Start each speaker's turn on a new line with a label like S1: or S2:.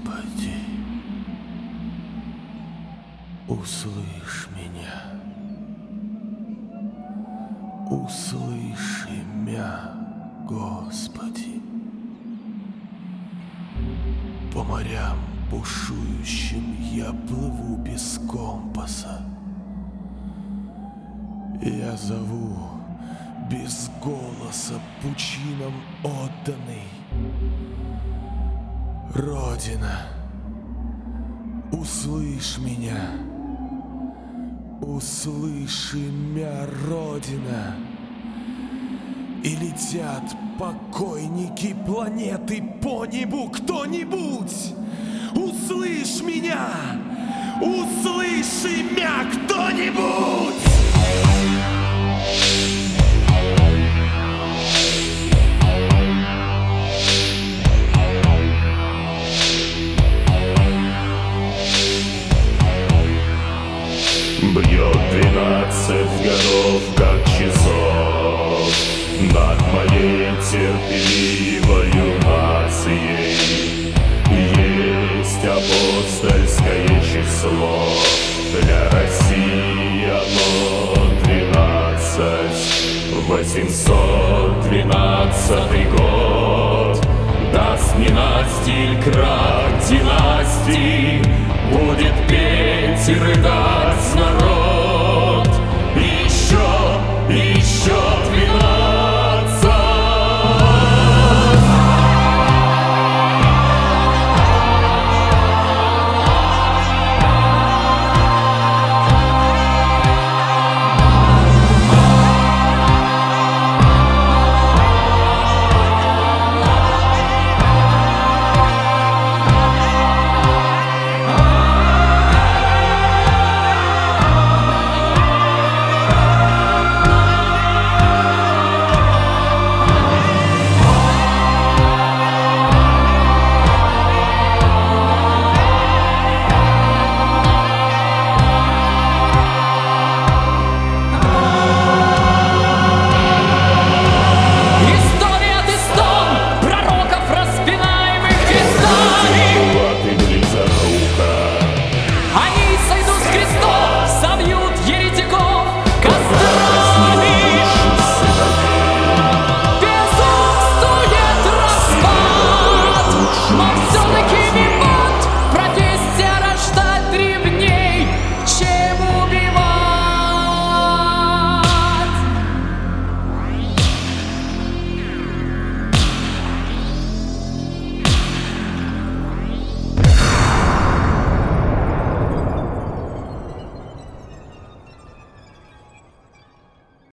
S1: Господи, услышь меня, услыши мя, Господи. По морям бушующим я плыву без компаса. Я зову без голоса пучинам отданный. Родина, услышь меня, услыши мя, Родина. И летят покойники планеты по небу. Кто-нибудь, услышь меня, услыши мя, кто-нибудь!
S2: Бьет 12 годов, как часов, над моей терпеливою нацией. Есть апостольское число, для России оно 12. 812 год даст ненастиль крах династий, будет петь и рыдать народ.